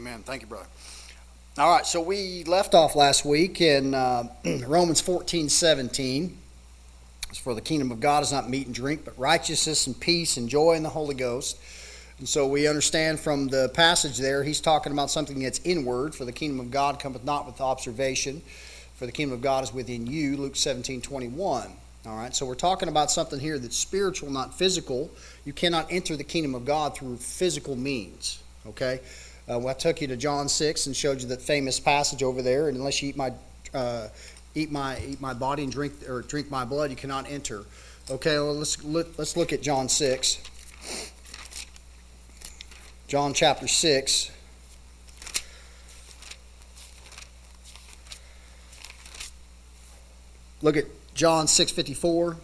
Amen. Thank you, brother. All right, so we left off last week in Romans 14:17. It's for the kingdom of God is not meat and drink, but righteousness and peace and joy in the Holy Ghost. And so we understand from the passage there, he's talking about something that's inward. For the kingdom of God cometh not with observation, for the kingdom of God is within you, Luke 17:21. All right, so we're talking about something here that's spiritual, not physical. You cannot enter the kingdom of God through physical means, okay? I took you to John 6 and showed you that famous passage over there. And unless you eat my body and drink my blood, you cannot enter. Okay, well, let's look at John 6. John chapter 6. Look at John 6:54.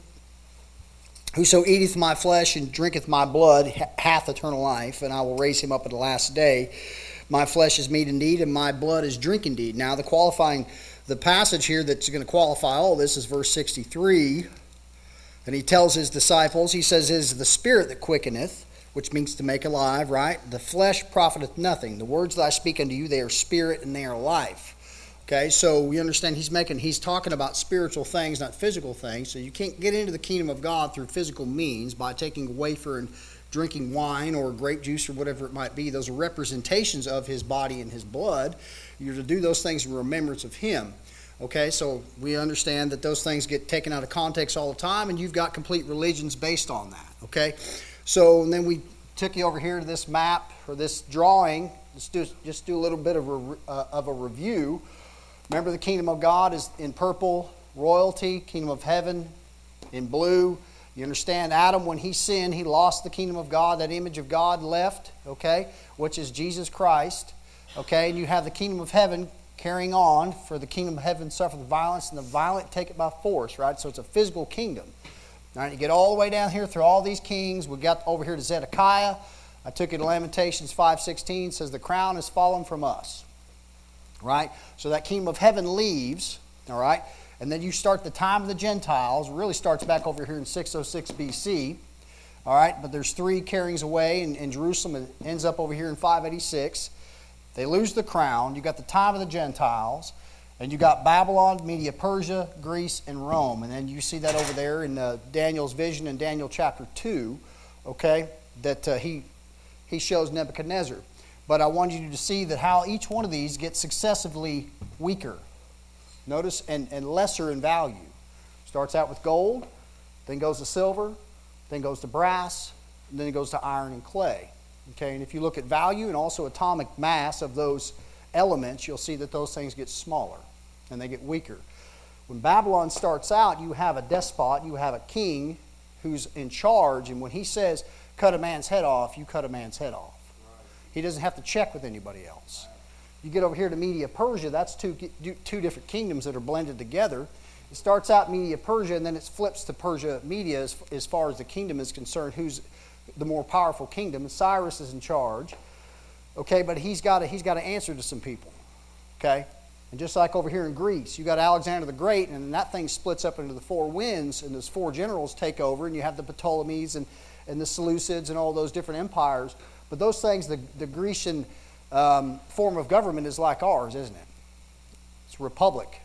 Whoso eateth my flesh and drinketh my blood hath eternal life, and I will raise him up at the last day. My flesh is meat indeed, and my blood is drink indeed. Now, the passage here that's going to qualify all this is verse 63. And he tells his disciples, he says, it is the spirit that quickeneth, which means to make alive, right? The flesh profiteth nothing. The words that I speak unto you, they are spirit and they are life. Okay, so we understand he's talking about spiritual things, not physical things. So you can't get into the kingdom of God through physical means by taking a wafer and drinking wine or grape juice or whatever it might be. Those are representations of his body and his blood. You're to do those things in remembrance of him. Okay, so we understand that those things get taken out of context all the time, and you've got complete religions based on that. Okay, so and then we took you over here to this map or this drawing. Let's just do a little bit of a review. Remember, the kingdom of God is in purple, royalty, kingdom of heaven in blue. You understand, Adam, when he sinned, he lost the kingdom of God. That image of God left, okay, which is Jesus Christ. Okay, and you have the kingdom of heaven carrying on, for the kingdom of heaven suffereth violence, and the violent take it by force, right? So it's a physical kingdom. All right, you get all the way down here through all these kings. We got over here to Zedekiah. I took you to Lamentations 5:16. Says, the crown has fallen from us. Right? So that kingdom of heaven leaves, all right? And then you start the time of the Gentiles. It really starts back over here in 606 BC, all right? But there's 3 carryings away in Jerusalem. It ends up over here in 586. They lose the crown. You got the time of the Gentiles. And you got Babylon, Media, Persia, Greece, and Rome. And then you see that over there in Daniel's vision in Daniel chapter 2, okay, that he shows Nebuchadnezzar. But I want you to see that how each one of these gets successively weaker. Notice, and lesser in value. Starts out with gold, then goes to silver, then goes to brass, and then it goes to iron and clay. Okay, and if you look at value and also atomic mass of those elements, you'll see that those things get smaller and they get weaker. When Babylon starts out, you have a despot, you have a king who's in charge, and when he says, cut a man's head off, you cut a man's head off. He doesn't have to check with anybody else. You get over here to Media Persia, that's two different kingdoms that are blended together. It starts out Media Persia, and then it flips to Persia Media as far as the kingdom is concerned, who's the more powerful kingdom. And Cyrus is in charge. Okay, but he's got to answer to some people. Okay? And just like over here in Greece, you got Alexander the Great, and that thing splits up into the 4 winds, and those 4 generals take over, and you have the Ptolemies and the Seleucids and all those different empires. But those things, the Grecian form of government is like ours, isn't it? It's a republic.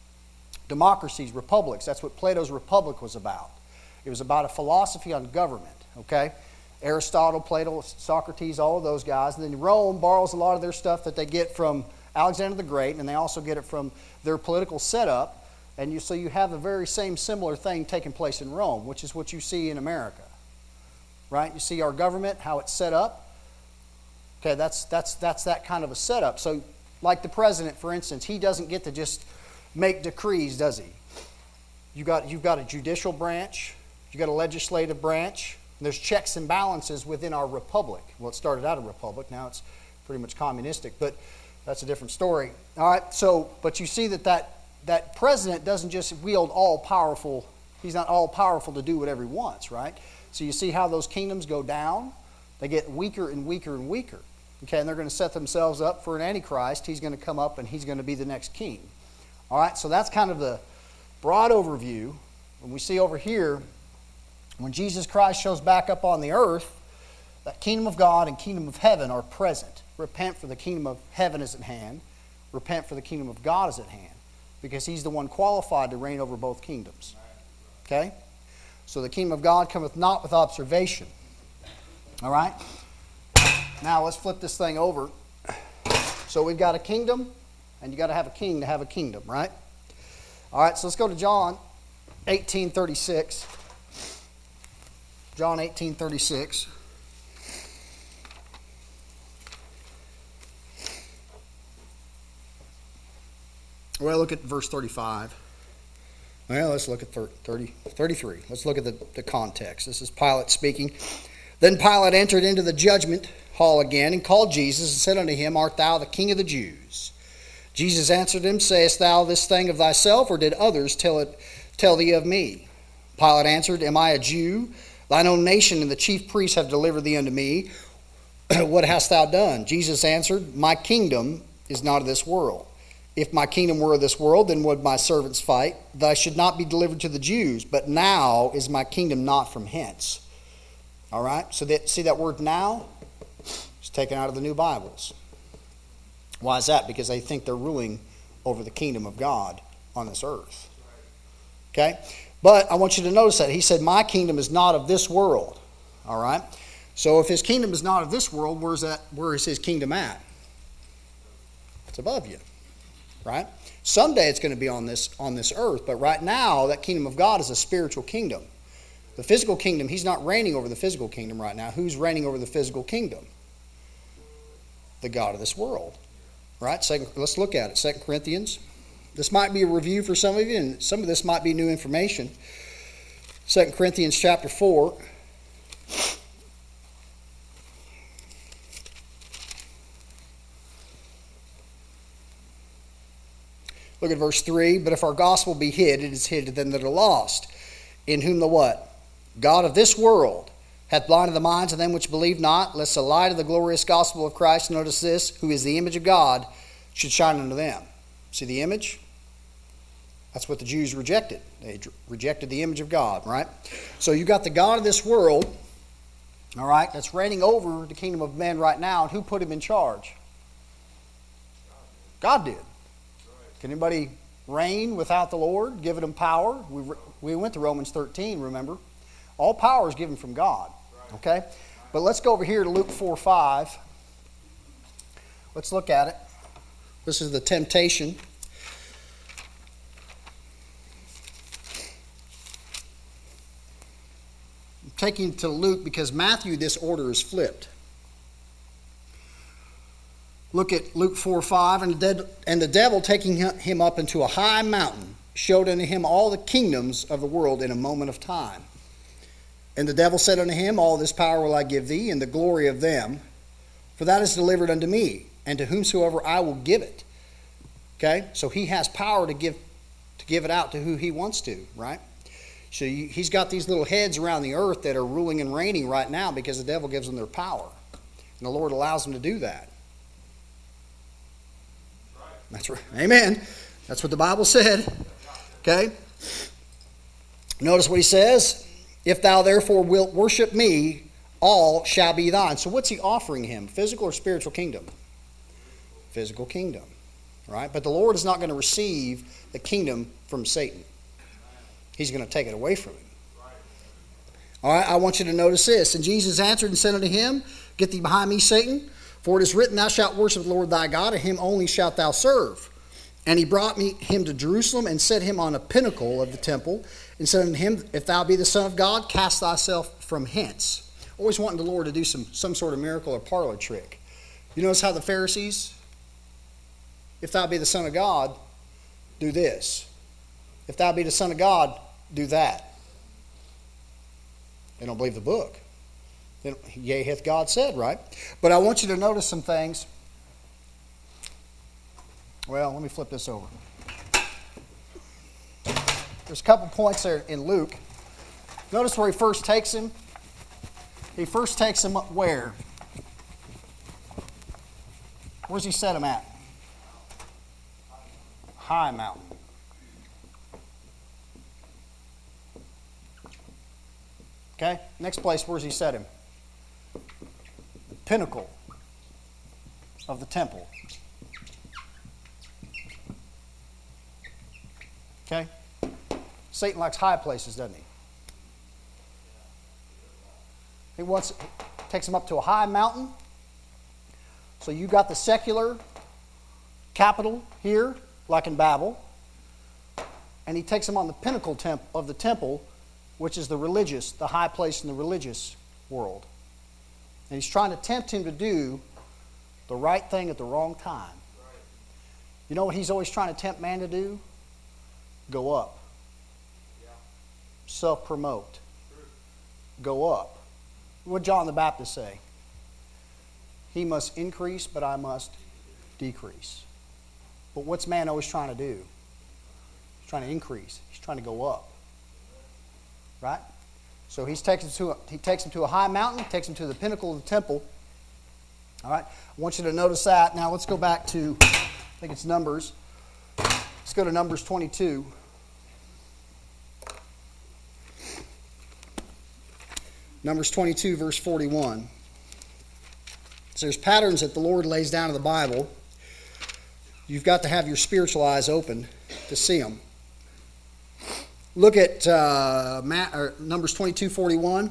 Democracies, republics. That's what Plato's Republic was about. It was about a philosophy on government, okay? Aristotle, Plato, Socrates, all of those guys. And then Rome borrows a lot of their stuff that they get from Alexander the Great, and they also get it from their political setup. And so you have the very same similar thing taking place in Rome, which is what you see in America. Right? You see our government, how it's set up. Okay, that's that kind of a setup. So, like the president, for instance, he doesn't get to just make decrees, does he? You've got a judicial branch, you've got a legislative branch, and there's checks and balances within our republic. Well, it started out a republic, now it's pretty much communistic, but that's a different story. All right, so, but you see that president doesn't just wield all powerful, he's not all powerful to do whatever he wants, right? So you see how those kingdoms go down? They get weaker and weaker and weaker. Okay, and they're going to set themselves up for an Antichrist. He's going to come up and he's going to be the next king. All right, so that's kind of the broad overview. When we see over here, when Jesus Christ shows back up on the earth, that kingdom of God and kingdom of heaven are present. repent, for the kingdom of heaven is at hand. Repent, for the kingdom of God is at hand. Because he's the one qualified to reign over both kingdoms. Okay? So the kingdom of God cometh not with observation. All right? Now let's flip this thing over. So we've got a kingdom, and you got to have a king to have a kingdom, right? All right, so let's go to John 18:36. John 18:36. Well, look at verse 35. Well, let's look at 33. Let's look at the context. This is Pilate speaking. Then Pilate entered into the judgment hall again and called Jesus and said unto him, Art thou the king of the Jews? Jesus answered him, Sayest thou this thing of thyself, or did others tell thee of me? Pilate answered, Am I a Jew? Thine own nation and the chief priests have delivered thee unto me. What hast thou done? Jesus answered, My kingdom is not of this world. If my kingdom were of this world, then would my servants fight, that I should not be delivered to the Jews. But now is my kingdom not from hence. All right? So see that word now? It's taken out of the New Bibles. Why is that? Because they think they're ruling over the kingdom of God on this earth. Okay? But I want you to notice that. He said, My kingdom is not of this world. All right? So if his kingdom is not of this world, where is his kingdom at? It's above you. Right? Someday it's going to be on this earth, but right now that kingdom of God is a spiritual kingdom. The physical kingdom, he's not reigning over the physical kingdom right now. Who's reigning over the physical kingdom? The God of this world. Right? Let's look at it. 2 Corinthians. This might be a review for some of you, and some of this might be new information. 2 Corinthians chapter 4. Look at verse 3. But if our gospel be hid, it is hid to them that are lost, in whom the what? God of this world hath blinded the minds of them which believe not, lest the light of the glorious gospel of Christ, notice this, who is the image of God, should shine unto them. See the image? That's what the Jews rejected. They rejected the image of God, right? So you got the God of this world, all right, that's reigning over the kingdom of men right now. And who put him in charge? God did. Can anybody reign without the Lord, giving him power? We went to Romans 13, remember? All power is given from God. Okay? But let's go over here to Luke 4:5. Let's look at it. This is the temptation. I'm taking it to Luke because Matthew, this order is flipped. Look at Luke 4:5. And the devil, taking him up into a high mountain, showed unto him all the kingdoms of the world in a moment of time. And the devil said unto him, All this power will I give thee, and the glory of them, for that is delivered unto me, and to whomsoever I will give it. Okay? So he has power to give it out to who he wants to, right? So he's got these little heads around the earth that are ruling and reigning right now because the devil gives them their power. And the Lord allows them to do that. That's right. Amen. That's what the Bible said. Okay? Notice what he says. If thou therefore wilt worship me, all shall be thine. So what's he offering him? Physical or spiritual kingdom? Physical kingdom. Right? But the Lord is not going to receive the kingdom from Satan. He's going to take it away from him. All right, I want you to notice this. And Jesus answered and said unto him, Get thee behind me, Satan. For it is written, Thou shalt worship the Lord thy God, and him only shalt thou serve. And he brought him to Jerusalem, and set him on a pinnacle of the temple, and said unto him, If thou be the Son of God, cast thyself from hence. Always wanting the Lord to do some sort of miracle or parlor trick. You notice how the Pharisees, if thou be the Son of God, do this. If thou be the Son of God, do that. They don't believe the book. Yea, hath God said, right? But I want you to notice some things. Well, let me flip this over. There's a couple points there in Luke. Notice where he first takes him. He first takes him up where? Where's he set him at? High mountain. Okay, next place, where's he set him? Pinnacle. of the temple. Okay? Satan likes high places, doesn't he? He takes him up to a high mountain. So you got the secular capital here, like in Babel. And he takes him on the pinnacle of the temple, which is the high place in the religious world. And he's trying to tempt him to do the right thing at the wrong time. You know what he's always trying to tempt man to do? Go up. Self-promote. Go up. What did John the Baptist say? He must increase, but I must decrease. But what's man always trying to do? He's trying to increase. He's trying to go up. Right? So he takes him to a high mountain, takes him to the pinnacle of the temple. All right? I want you to notice that. Now let's go back to, I think it's Numbers. Let's go to Numbers 22. Numbers 22, verse 41. So there's patterns that the Lord lays down in the Bible. You've got to have your spiritual eyes open to see them. Look at Numbers 22, 41.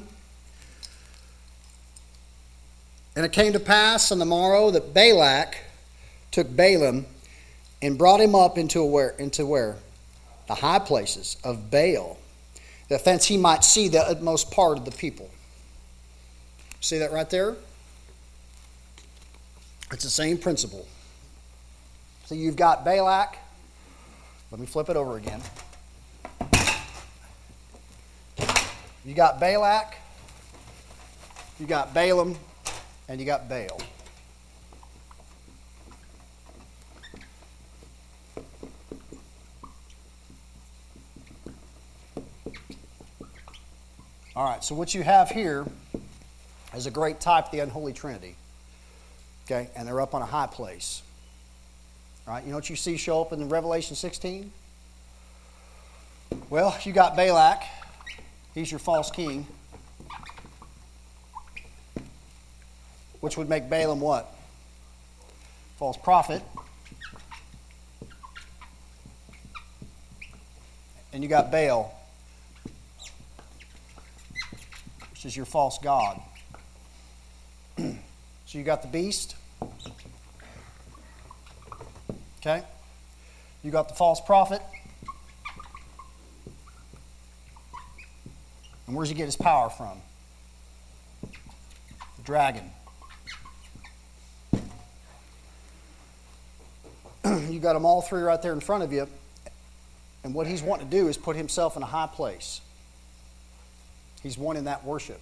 And it came to pass on the morrow that Balak took Balaam and brought him up into where? The high places of Baal, that thence he might see the utmost part of the people. See that right there? It's the same principle. So you've got Balak. Let me flip it over again. You got Balak, you got Balaam, and you got Baal. All right, so what you have here is a great type of the unholy Trinity. Okay, and they're up on a high place. All right, you know what you see show up in Revelation 16? Well, you got Balak. He's your false king. Which would make Balaam what? False prophet. And you got Baal, which is your false god. So you got the beast. Okay? You got the false prophet. And where does he get his power from? The dragon. You got them all three right there in front of you. And what he's wanting to do is put himself in a high place. He's wanting that worship.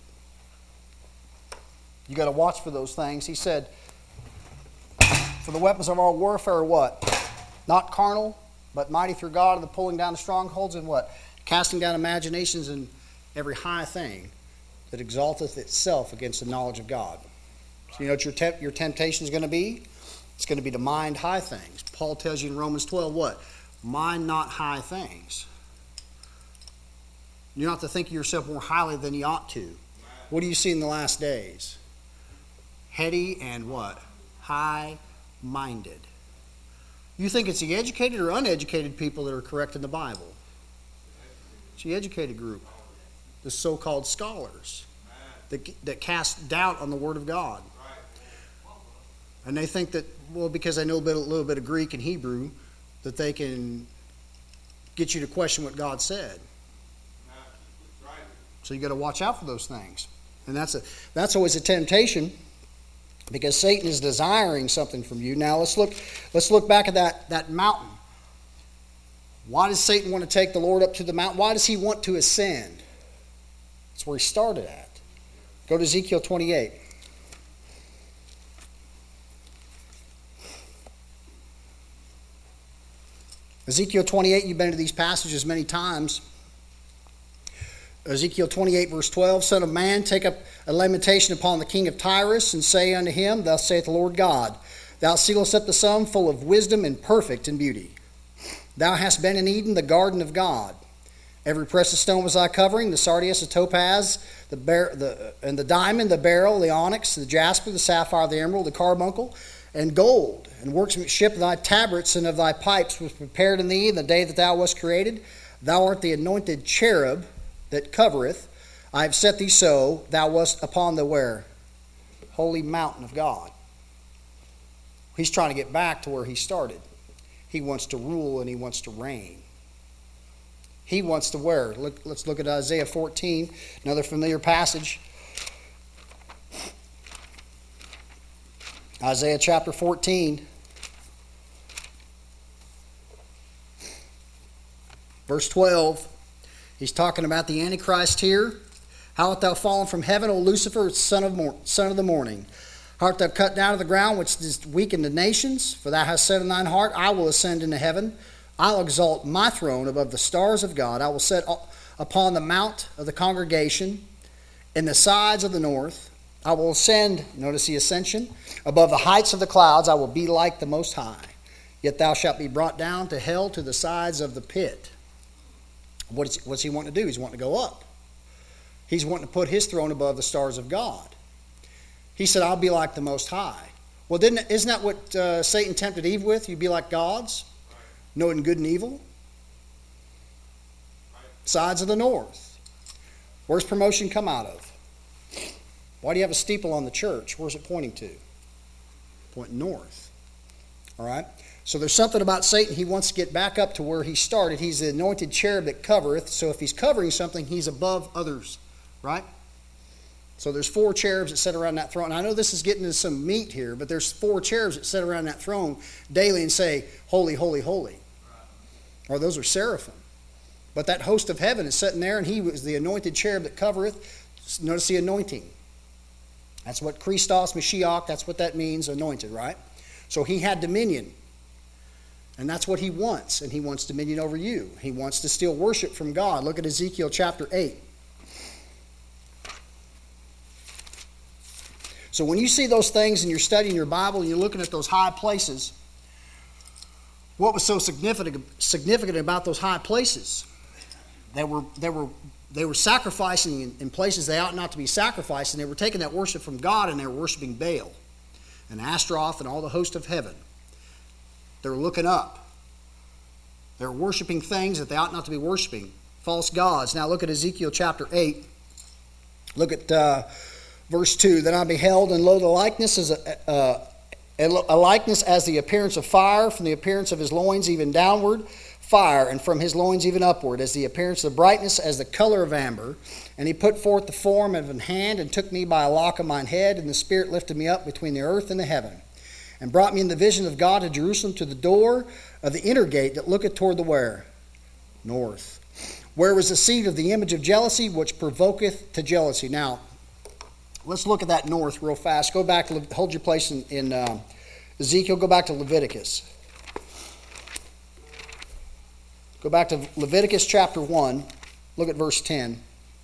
You got to watch for those things. He said, for the weapons of our warfare are what? Not carnal, but mighty through God, and the pulling down of strongholds, and what? Casting down imaginations and every high thing that exalteth itself against the knowledge of God. So you know what your temptation is going to be? It's going to be to mind high things. Paul tells you in Romans 12 what? Mind not high things. You're not to think of yourself more highly than you ought to. What do you see in the last days? Heady and what? High-minded. You think it's the educated or uneducated people that are correct in the Bible? It's the educated group. The so-called scholars that cast doubt on the Word of God. And they think that, well, because they know a little bit of Greek and Hebrew, that they can get you to question what God said. So you got to watch out for those things. And that's always a temptation, because Satan is desiring something from you. Now let's look back at that mountain. Why does Satan want to take the Lord up to the mountain? Why does he want to ascend? That's where he started at. Go to Ezekiel 28. Ezekiel 28, you've been to these passages many times. Ezekiel 28, verse 12, Son of man, take up a lamentation upon the king of Tyrus, and say unto him, Thus saith the Lord God, Thou sealest up the sum full of wisdom and perfect in beauty. Thou hast been in Eden, the garden of God. Every precious stone was thy covering, the sardius, the topaz, and the diamond, the beryl, the onyx, the jasper, the sapphire, the emerald, the carbuncle, and gold, and workmanship of thy tabrets and of thy pipes was prepared in thee in the day that thou wast created. Thou art the anointed cherub that covereth. I have set thee so, thou wast upon the where? Holy mountain of God. He's trying to get back to where he started. He wants to rule and he wants to reign. He wants to where? Let's look at Isaiah 14, another familiar passage. Isaiah chapter 14, verse 12. He's talking about the Antichrist here. How art thou fallen from heaven, O Lucifer, son of the morning? How art thou cut down to the ground, which didst weaken the nations? For thou hast said in thine heart, I will ascend into heaven. I'll exalt my throne above the stars of God. I will set upon the mount of the congregation in the sides of the north. I will ascend, notice the ascension, above the heights of the clouds. I will be like the Most High. Yet thou shalt be brought down to hell, to the sides of the pit. What's he wanting to do? He's wanting to go up. He's wanting to put his throne above the stars of God. He said, I'll be like the Most High. Well, isn't that what Satan tempted Eve with? You'd be like gods, knowing good and evil. Sides of the north. Where's promotion come out of? Why do you have a steeple on the church? Where's it pointing to? Pointing north. All right? So there's something about Satan. He wants to get back up to where he started. He's the anointed cherub that covereth. So if he's covering something, he's above others. Right? So there's 4 cherubs that sit around that throne. And I know this is getting into some meat here, but there's 4 cherubs that sit around that throne daily and say, holy, holy, holy. Or those are seraphim. But that host of heaven is sitting there, and he was the anointed cherub that covereth. Notice the anointing. That's what Christos, Mashiach, that's what that means, anointed, right? So he had dominion. And that's what he wants. And he wants dominion over you. He wants to steal worship from God. Look at Ezekiel chapter 8. So when you see those things and you're studying your Bible and you're looking at those high places, what was so significant about those high places? They were sacrificing in places they ought not to be sacrificing. They were taking that worship from God and they were worshiping Baal and Ashtaroth and all the host of heaven. They were looking up. They were worshiping things that they ought not to be worshiping, false gods. Now look at Ezekiel chapter 8. Look at verse 2. Then I beheld, and lo, the likeness is a likeness as the appearance of fire, from the appearance of his loins even downward, fire, and from his loins even upward, as the appearance of brightness, as the color of amber. And he put forth the form of an hand, and took me by a lock of mine head, and the Spirit lifted me up between the earth and the heaven, and brought me in the vision of God to Jerusalem, to the door of the inner gate that looketh toward the where? North. Where was the seat of the image of jealousy, which provoketh to jealousy. Now, let's look at that north real fast. Go back, hold your place in Ezekiel. Go back to Leviticus. Go back to Leviticus chapter 1. Look at verse 10.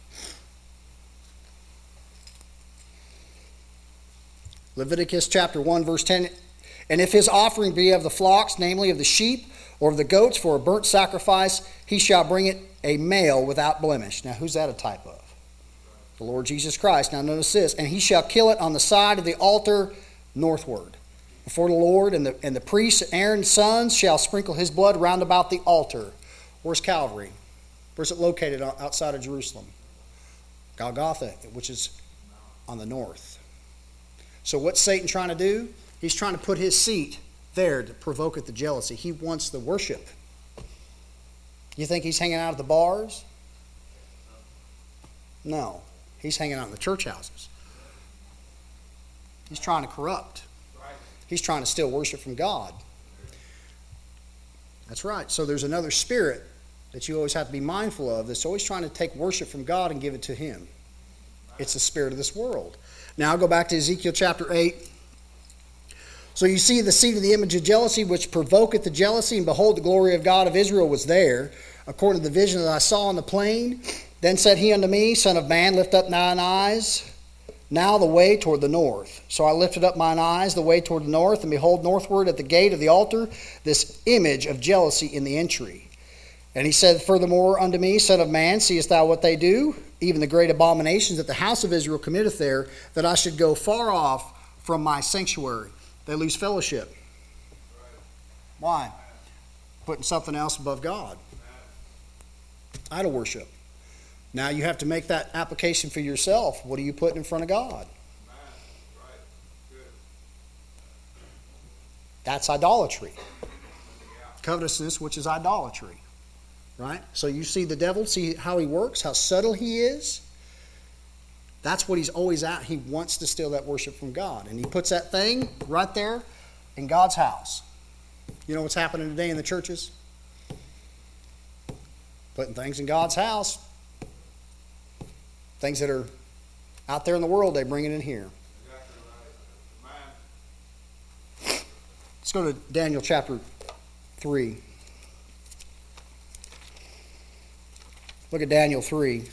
Leviticus chapter 1, verse 10. And if his offering be of the flocks, namely of the sheep, or of the goats for a burnt sacrifice, he shall bring it a male without blemish. Now, who's that a type of? The Lord Jesus Christ. Now, notice this. And he shall kill it on the side of the altar northward before the Lord, and the priests, Aaron's sons, shall sprinkle his blood round about the altar. Where's Calvary? Where's it located outside of Jerusalem? Golgotha, which is on the north. So what's Satan trying to do? He's trying to put his seat there to provoke at the jealousy. He wants the worship. You think he's hanging out at the bars? No. He's hanging out in the church houses. He's trying to corrupt. He's trying to steal worship from God. That's right. So there's another spirit that you always have to be mindful of that's always trying to take worship from God and give it to him. It's the spirit of this world. Now I'll go back to Ezekiel chapter 8. So you see the seat of the image of jealousy, which provoketh the jealousy, and behold, the glory of God of Israel was there, according to the vision that I saw on the plain. Then said he unto me, Son of man, lift up thine eyes now the way toward the north. So I lifted up mine eyes the way toward the north, and behold, northward at the gate of the altar, this image of jealousy in the entry. And he said furthermore unto me, Son of man, seest thou what they do? Even the great abominations that the house of Israel committeth there, that I should go far off from my sanctuary. They lose fellowship. Why? Putting something else above God. Idol worship. Now you have to make that application for yourself. What are you putting in front of God? That's idolatry. Covetousness, which is idolatry. Right? So you see the devil, see how he works, how subtle he is. That's what he's always at. He wants to steal that worship from God. And he puts that thing right there in God's house. You know what's happening today in the churches? Putting things in God's house. Things that are out there in the world, they bring it in here. Let's go to Daniel chapter 3. Look at Daniel 3.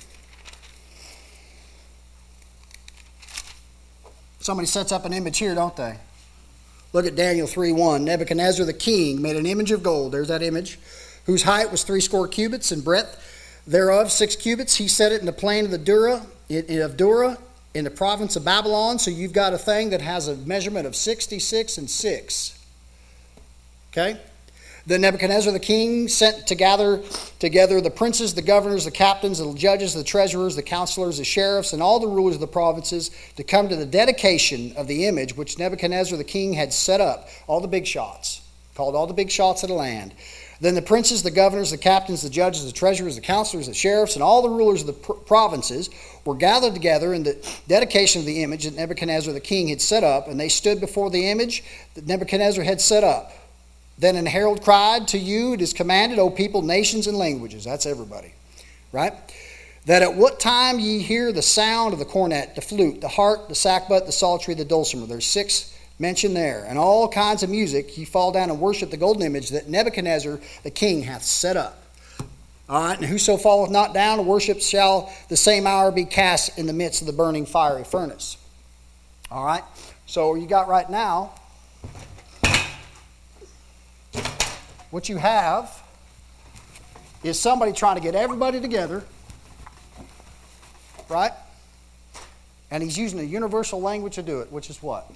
Somebody sets up an image here, don't they? Look at Daniel 3:1. Nebuchadnezzar the king made an image of gold. There's that image. Whose height was 60 cubits and breadth thereof 6 cubits. He set it in the plain of Dura, in the province of Babylon. So you've got a thing that has a measurement of 66 and 6. Okay? Then Nebuchadnezzar the king sent to gather together the princes, the governors, the captains, the judges, the treasurers, the counselors, the sheriffs, and all the rulers of the provinces to come to the dedication of the image which Nebuchadnezzar the king had set up. All the big shots. Called all the big shots of the land. Then the princes, the governors, the captains, the judges, the treasurers, the counselors, the sheriffs, and all the rulers of the provinces were gathered together in the dedication of the image that Nebuchadnezzar the king had set up, and they stood before the image that Nebuchadnezzar had set up. Then an herald cried, to you it is commanded, O people, nations, and languages. That's everybody, right? That at what time ye hear the sound of the cornet, the flute, the harp, the sackbut, the psaltery, the dulcimer. There's 6 mentioned there. And all kinds of music, ye fall down and worship the golden image that Nebuchadnezzar the king hath set up. All right, and whoso falleth not down to worship shall the same hour be cast in the midst of the burning fiery furnace. All right, so you got right now, what you have is somebody trying to get everybody together, right? And he's using a universal language to do it, which is what?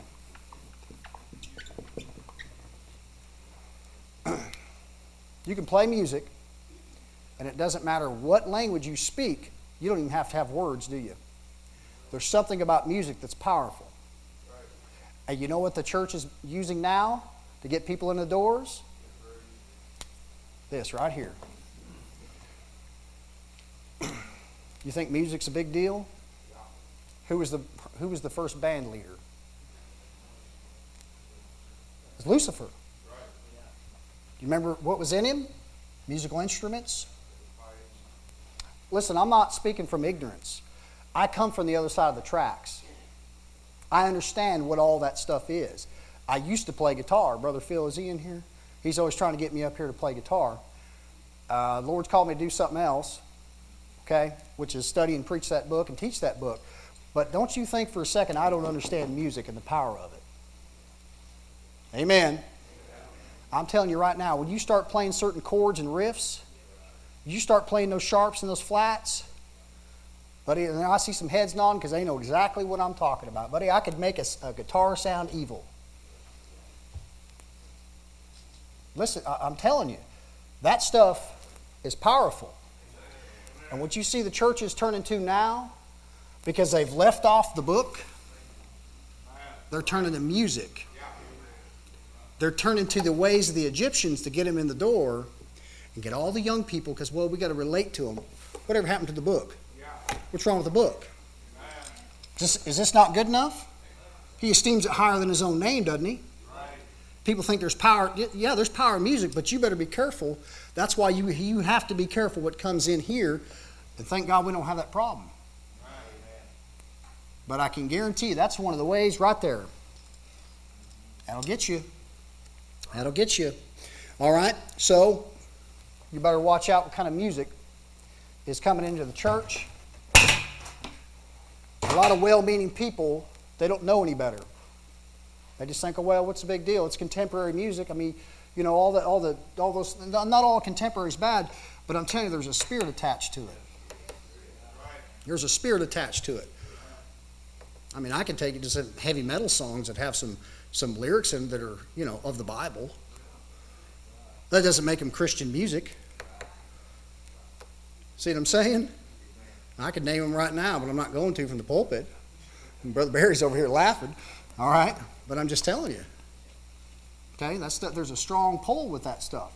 You can play music, and it doesn't matter what language you speak. You don't even have to have words, do you? There's something about music that's powerful. And you know what the church is using now to get people in the doors? This right here. You think music's a big deal? Who was the first band leader? It was Lucifer. You remember what was in him? Musical instruments. Listen, I'm not speaking from ignorance. I come from the other side of the tracks. I understand what all that stuff is. I used to play guitar. Brother Phil, is he in here? He's always trying to get me up here to play guitar. The Lord's called me to do something else, okay, which is study and preach that book and teach that book. But don't you think for a second I don't understand music and the power of it. Amen. I'm telling you right now, when you start playing certain chords and riffs, you start playing those sharps and those flats, buddy, and I see some heads nodding because they know exactly what I'm talking about. Buddy, I could make a guitar sound evil. Listen, I'm telling you, that stuff is powerful. And what you see the churches turn into now, because they've left off the book, they're turning to music. They're turning to the ways of the Egyptians to get them in the door and get all the young people, because, well, we got to relate to them. Whatever happened to the book? What's wrong with the book? Is this not good enough? He esteems it higher than his own name, doesn't he? People think there's power. Yeah, there's power in music, but you better be careful. That's why you have to be careful what comes in here. And thank God we don't have that problem. But I can guarantee you that's one of the ways right there. That'll get you. That'll get you. All right? So you better watch out what kind of music is coming into the church. A lot of well-meaning people, they don't know any better. They just think, oh, well, what's the big deal? It's contemporary music. I mean, you know, all those. Not all contemporary is bad, but I'm telling you, there's a spirit attached to it. There's a spirit attached to it. I mean, I can take it to some heavy metal songs that have some lyrics in that are, of the Bible. That doesn't make them Christian music. See what I'm saying? I could name them right now, but I'm not going to from the pulpit. And Brother Barry's over here laughing. All right? But I'm just telling you. Okay? There's a strong pull with that stuff.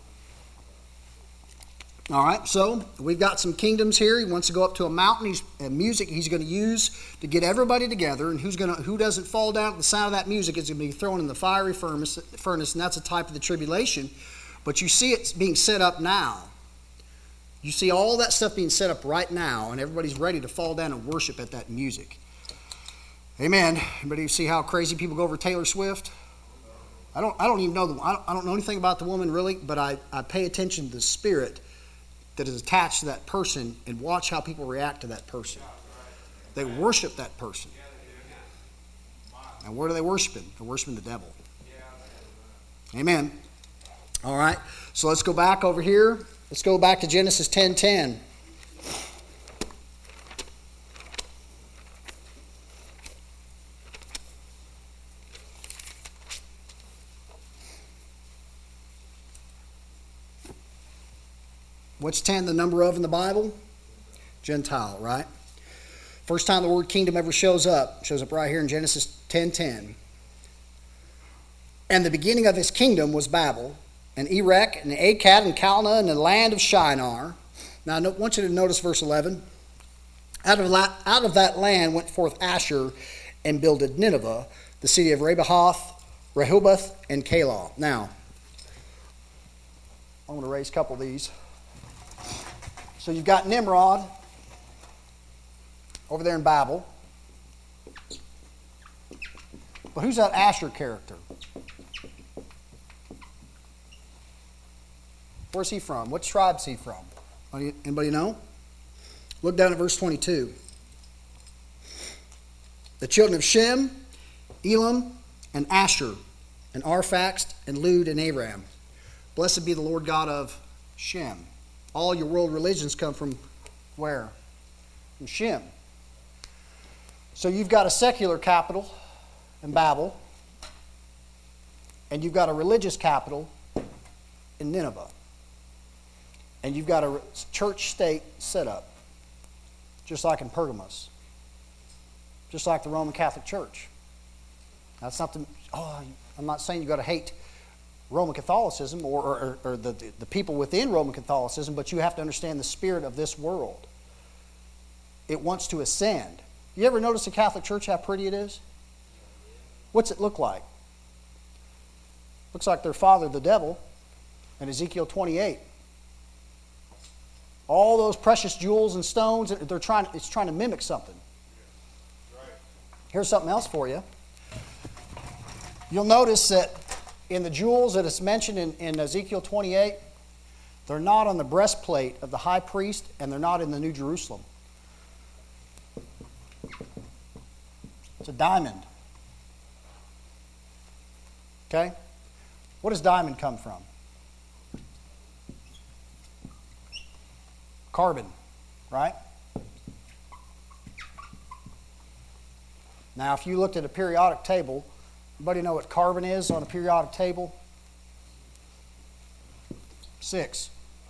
All right, so we've got some kingdoms here. He wants to go up to a mountain. Music he's going to use to get everybody together, and who doesn't fall down at the sound of that music is going to be thrown in the fiery furnace, and that's a type of the tribulation. But you see it being set up now. You see all that stuff being set up right now, and everybody's ready to fall down and worship at that music. Amen. Everybody see how crazy people go over Taylor Swift? I don't even know I don't know anything about the woman really, but I pay attention to the spirit that is attached to that person and watch how people react to that person. They worship that person. And what are they worshiping? They're worshiping the devil. Amen. All right. So let's go back over here. Let's go back to Genesis 10:10. What's 10 the number of in the Bible? Gentile, right? First time the word kingdom ever shows up right here in Genesis 10:10. And the beginning of his kingdom was Babel, and Erech, and Akkad, and Calneh, and the land of Shinar. Now I want you to notice verse 11. Out of that land went forth Asher, and builded Nineveh, the city of Rehoboth, and Calah. Now, I'm going to erase a couple of these. So you've got Nimrod over there in Babel. But who's that Asher character? Where's he from? What tribe is he from? Anybody know? Look down at verse 22. The children of Shem, Elam, and Asher, and Arphaxad, and Lud, and Aram. Blessed be the Lord God of Shem. All your world religions come from where? From Shem. So you've got a secular capital in Babel, and you've got a religious capital in Nineveh. And you've got a church-state setup, just like in Pergamos, just like the Roman Catholic Church. That's something, I'm not saying you've got to hate Roman Catholicism or the people within Roman Catholicism, but you have to understand the spirit of this world. It wants to ascend. You ever notice the Catholic Church, how pretty it is? What's it look like? Looks like their father, the devil, in Ezekiel 28. All those precious jewels and stones, it's trying to mimic something. Here's something else for you. You'll notice that in the jewels that is mentioned in Ezekiel 28, they're not on the breastplate of the high priest, and they're not in the New Jerusalem. It's a diamond. Okay? What does diamond come from? Carbon, right? Now, if you looked at a periodic table, anybody know what carbon is on a periodic table? 6.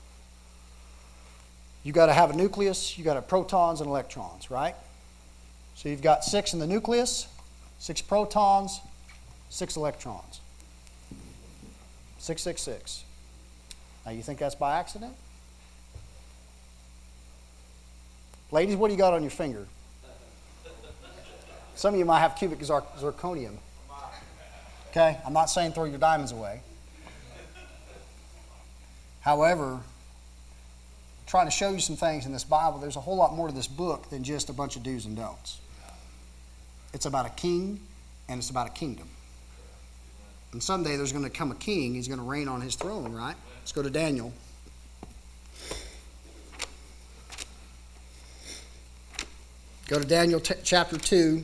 You got to have a nucleus, you got to have protons and electrons, right? So you've got 6 in the nucleus, 6 protons, 6 electrons. 666. Now you think that's by accident? Ladies, what do you got on your finger? Some of you might have cubic zirconium. Okay, I'm not saying throw your diamonds away. However, I'm trying to show you some things in this Bible. There's a whole lot more to this book than just a bunch of do's and don'ts. It's about a king, and it's about a kingdom. And someday there's going to come a king. He's going to reign on his throne, right? Let's go to Daniel. Go to Daniel chapter 2.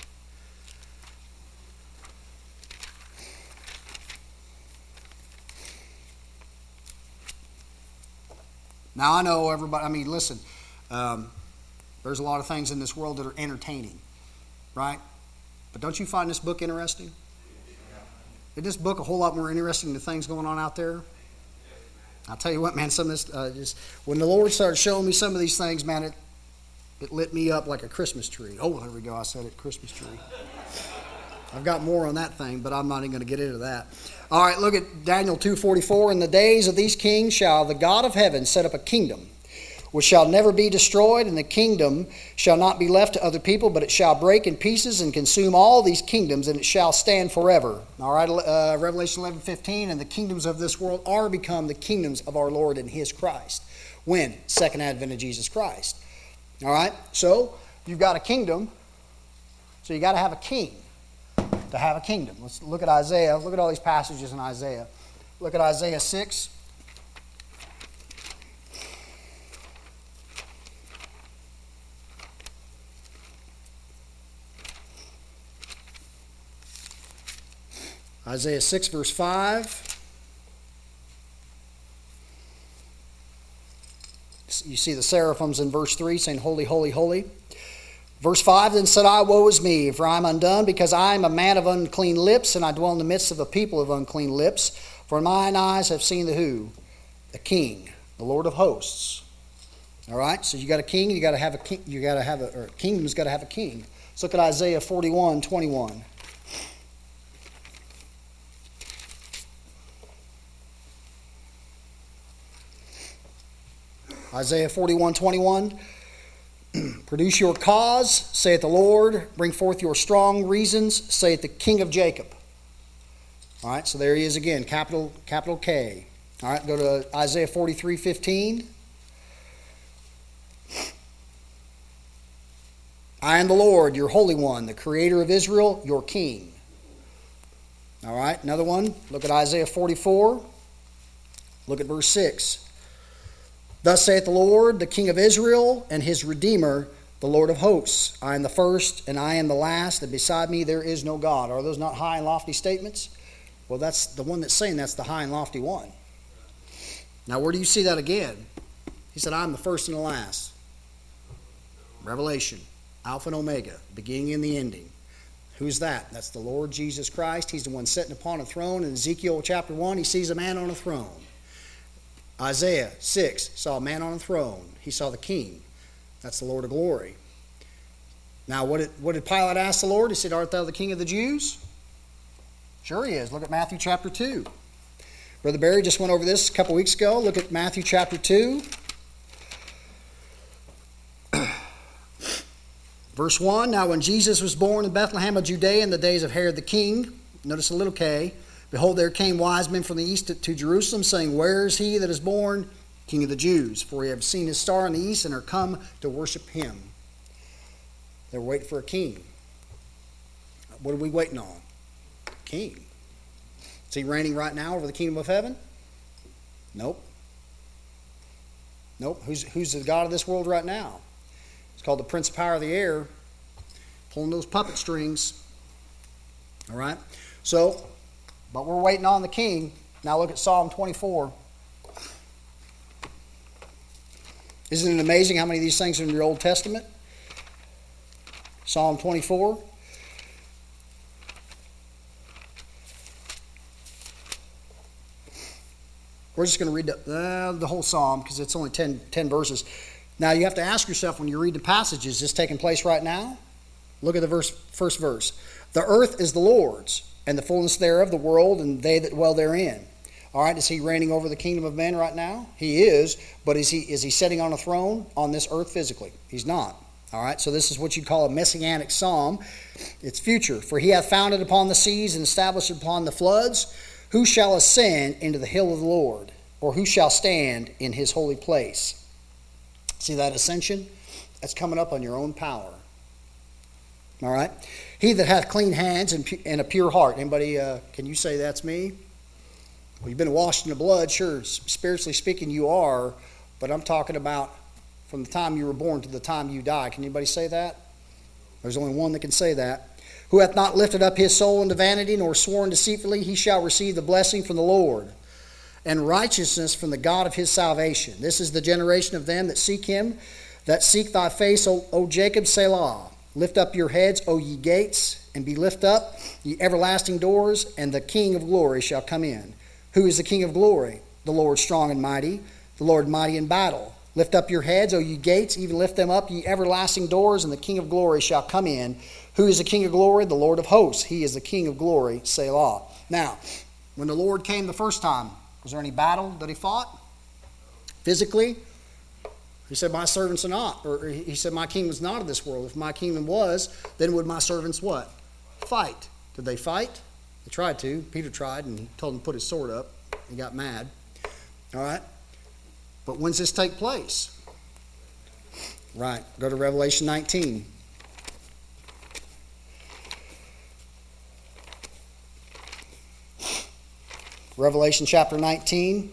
Now, I know everybody, listen, there's a lot of things in this world that are entertaining, right? But don't you find this book interesting? Isn't this book a whole lot more interesting than things going on out there? I'll tell you what, man, some of this, when the Lord started showing me some of these things, man, it lit me up like a Christmas tree. Oh, there we go, I said it, Christmas tree. I've got more on that thing, but I'm not even going to get into that. All right, look at Daniel 2:44. In the days of these kings shall the God of heaven set up a kingdom, which shall never be destroyed, and the kingdom shall not be left to other people, but it shall break in pieces and consume all these kingdoms, and it shall stand forever. All right, Revelation 11:15, and the kingdoms of this world are become the kingdoms of our Lord and his Christ. When? Second advent of Jesus Christ. All right, so you've got a kingdom, so you got to have a king to have a kingdom. Let's look at Isaiah. Look at all these passages in Isaiah. Look at Isaiah 6. Isaiah 6, verse 5. You see the seraphims in verse 3 saying, Holy, holy, holy. Verse 5, Then said I, Woe is me, for I am undone, because I am a man of unclean lips, and I dwell in the midst of a people of unclean lips. For mine eyes have seen the who? The King, the Lord of hosts. All right, so you got a king, you got to have a king, or a kingdom's got to have a king. Let's look at Isaiah 41:21. Isaiah 41:21. Produce your cause, saith the Lord. Bring forth your strong reasons, saith the King of Jacob. All right, so there he is again, capital K. All right, go to Isaiah 43:15. I am the Lord, your Holy One, the Creator of Israel, your King. All right, another one. Look at Isaiah 44. Look at verse 6. Thus saith the Lord, the King of Israel, and his Redeemer, the Lord of hosts. I am the first, and I am the last, and beside me there is no God. Are those not high and lofty statements? Well, that's the one that's saying that's the high and lofty one. Now, where do you see that again? He said, I am the first and the last. Revelation, Alpha and Omega, beginning and the ending. Who's that? That's the Lord Jesus Christ. He's the one sitting upon a throne. In Ezekiel chapter 1, he sees a man on a throne. Isaiah 6 saw a man on a throne. He saw the king. That's the Lord of glory. Now, what did Pilate ask the Lord? He said, Art thou the king of the Jews? Sure he is. Look at Matthew chapter 2. Brother Barry just went over this a couple weeks ago. Look at Matthew chapter 2. Verse 1, Now when Jesus was born in Bethlehem of Judea in the days of Herod the king, notice a little K, behold, there came wise men from the east to Jerusalem, saying, Where is he that is born King of the Jews? For we have seen his star in the east and are come to worship him. They're waiting for a king. What are we waiting on? King. Is he reigning right now over the kingdom of heaven? Nope. Nope. Who's the God of this world right now? It's called the Prince of Power of the Air, pulling those puppet strings. All right? So, but we're waiting on the king. Now look at Psalm 24. Isn't it amazing how many of these things are in your Old Testament? Psalm 24. We're just going to read the whole psalm because it's only 10 verses. Now you have to ask yourself when you read the passage, is this taking place right now? Look at the first verse. The earth is the Lord's, and the fullness thereof, the world, and they that dwell therein. All right, is he reigning over the kingdom of men right now? He is, but is he sitting on a throne on this earth physically? He's not. All right, so this is what you call a messianic psalm. It's future. For he hath founded upon the seas and established upon the floods. Who shall ascend into the hill of the Lord? Or who shall stand in his holy place? See that ascension? That's coming up on your own power. All right? He that hath clean hands and a pure heart. Anybody, can you say that's me? Well, you've been washed in the blood. Sure, spiritually speaking, you are. But I'm talking about from the time you were born to the time you die. Can anybody say that? There's only one that can say that. Who hath not lifted up his soul into vanity, nor sworn deceitfully, he shall receive the blessing from the Lord, and righteousness from the God of his salvation. This is the generation of them that seek him, that seek thy face, O Jacob, Selah. Lift up your heads, O ye gates, and be lift up, ye everlasting doors, and the King of glory shall come in. Who is the King of glory? The Lord strong and mighty, the Lord mighty in battle. Lift up your heads, O ye gates, even lift them up, ye everlasting doors, and the King of glory shall come in. Who is the King of glory? The Lord of hosts. He is the King of glory, Selah. Now, when the Lord came the first time, was there any battle that he fought? Physically? He said, my servants are not. Or he said, my kingdom is not of this world. If my kingdom was, then would my servants what? Fight. Did they fight? They tried to. Peter tried, and he told him to put his sword up. He got mad. All right? But when's this take place? Right. Go to Revelation 19. Revelation chapter 19.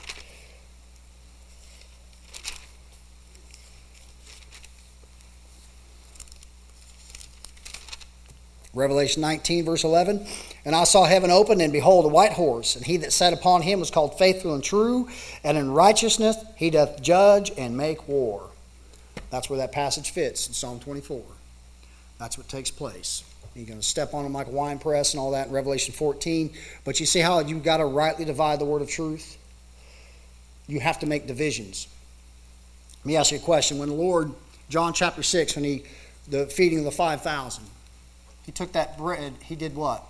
Revelation 19, verse 11. And I saw heaven open, and behold, a white horse, and he that sat upon him was called Faithful and True, and in righteousness he doth judge and make war. That's where that passage fits in Psalm 24. That's what takes place. You're going to step on him like a wine press and all that in Revelation 14. But you see how you've got to rightly divide the word of truth? You have to make divisions. Let me ask you a question. When the Lord, John chapter 6, when the feeding of the 5,000, he took that bread, he did what?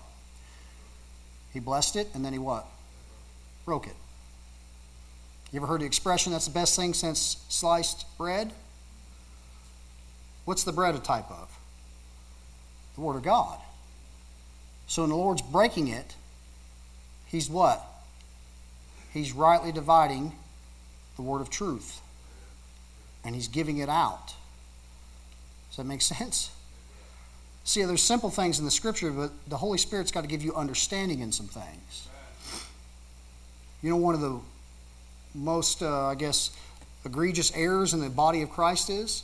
He blessed it, and then he what? Broke it. You ever heard the expression, that's the best thing since sliced bread? What's the bread a type of? The Word of God. So when the Lord's breaking it, he's what? He's rightly dividing the word of truth. And he's giving it out. Does that make sense? See, there's simple things in the Scripture, but the Holy Spirit's got to give you understanding in some things. You know, one of the most, egregious errors in the body of Christ is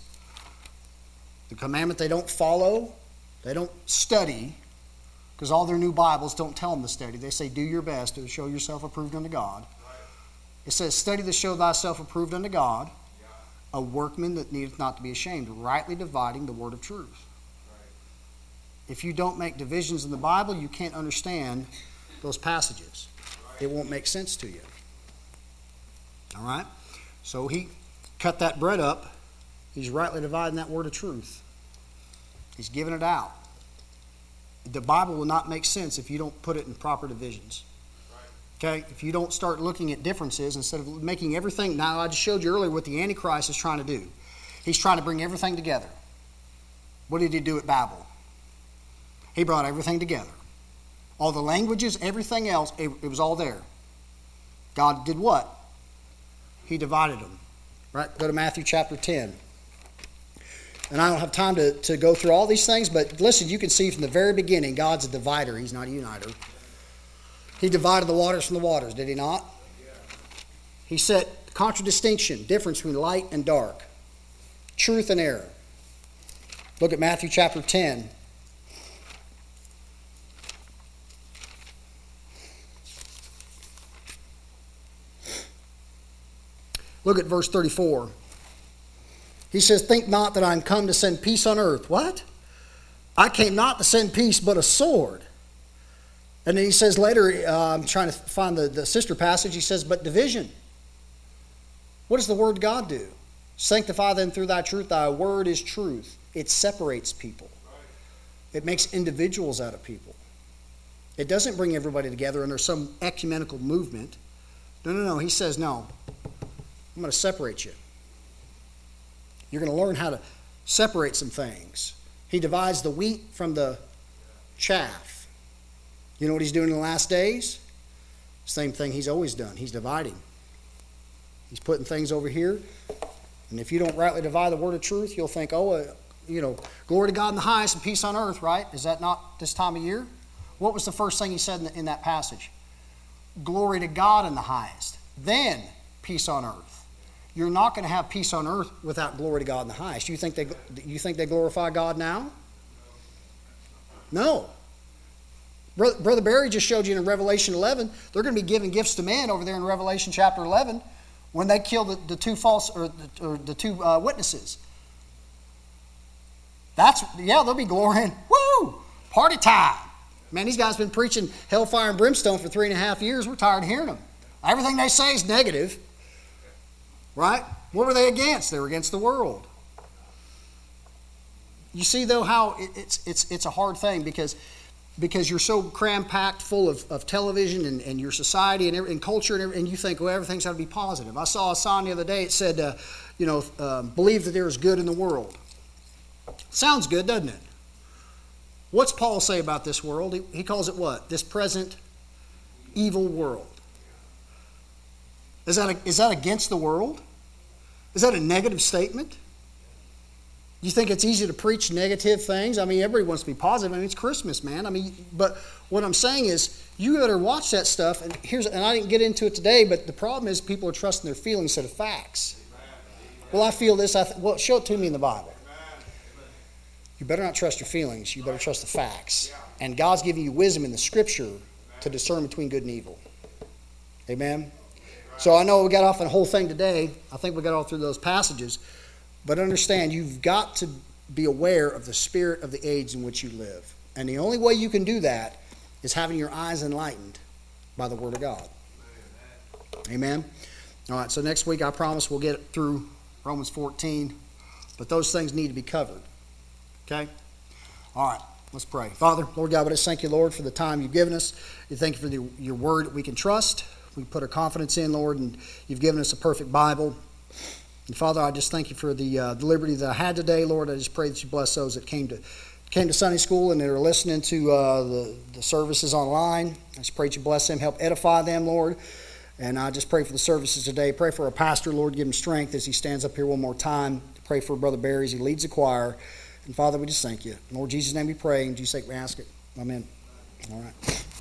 the commandment they don't follow. They don't study, because all their new Bibles don't tell them to study. They say, do your best to show yourself approved unto God. It says, study to show thyself approved unto God, a workman that needeth not to be ashamed, rightly dividing the word of truth. If you don't make divisions in the Bible, you can't understand those passages. It won't make sense to you. All right? So he cut that bread up. He's rightly dividing that word of truth. He's giving it out. The Bible will not make sense if you don't put it in proper divisions. Okay? If you don't start looking at differences instead of making everything. Now, I just showed you earlier what the Antichrist is trying to do. He's trying to bring everything together. What did he do at Babel? He brought everything together. All the languages, everything else, it was all there. God did what? He divided them. Right? Go to Matthew chapter 10. And I don't have time to go through all these things, but listen, you can see from the very beginning, God's a divider. He's not a uniter. He divided the waters from the waters, did he not? He set contradistinction, difference between light and dark, truth and error. Look at Matthew chapter 10. Look at verse 34. He says, think not that I am come to send peace on earth. What? I came not to send peace, but a sword. And then he says later, I'm trying to find the sister passage, he says, but division. What does the word of God do? Sanctify them through thy truth. Thy word is truth. It separates people. It makes individuals out of people. It doesn't bring everybody together under some ecumenical movement. No. He says, no, I'm going to separate you. You're going to learn how to separate some things. He divides the wheat from the chaff. You know what he's doing in the last days? Same thing he's always done. He's dividing. He's putting things over here. And if you don't rightly divide the word of truth, you'll think, glory to God in the highest and peace on earth, right? Is that not this time of year? What was the first thing he said in that passage? Glory to God in the highest. Then peace on earth. You're not going to have peace on earth without glory to God in the highest. You think they glorify God now? No. Brother Barry just showed you in Revelation 11, they're going to be giving gifts to men over there in Revelation chapter 11 when they kill the two false or the two witnesses. They'll be glorying. Woo! Party time. Man, these guys been preaching hellfire and brimstone for 3.5 years. We're tired of hearing them. Everything they say is negative. Right? What were they against? They were against the world. You see, though, how it's a hard thing because you're so cram-packed full of television and your society and culture and you think, well, everything's got to be positive. I saw a sign the other day. It said, believe that there is good in the world. Sounds good, doesn't it? What's Paul say about this world? He calls it what? This present evil world. Is that against the world? Is that a negative statement? You think it's easy to preach negative things? I mean, everybody wants to be positive. I mean, it's Christmas, man. I mean, but what I'm saying is, you better watch that stuff. And I didn't get into it today, but the problem is people are trusting their feelings instead of facts. Well, I feel this. Well, show it to me in the Bible. You better not trust your feelings. You better trust the facts. And God's giving you wisdom in the Scripture to discern between good and evil. Amen? So I know we got off on the whole thing today. I think we got all through those passages. But understand, you've got to be aware of the spirit of the age in which you live. And the only way you can do that is having your eyes enlightened by the Word of God. Amen? All right, so next week I promise we'll get through Romans 14. But those things need to be covered. Okay? All right, let's pray. Father, Lord God, I just thank you, Lord, for the time you've given us. We thank you for your Word that we can trust. We put our confidence in, Lord, and you've given us a perfect Bible. And Father, I just thank you for the liberty that I had today, Lord. I just pray that you bless those that came to Sunday school and that are listening to the services online. I just pray that you bless them, help edify them, Lord. And I just pray for the services today. Pray for our pastor, Lord, give him strength as he stands up here one more time. Pray for Brother Barry as he leads the choir. And Father, we just thank you. In Lord Jesus' name we pray. In Jesus' sake we ask it. Amen. All right.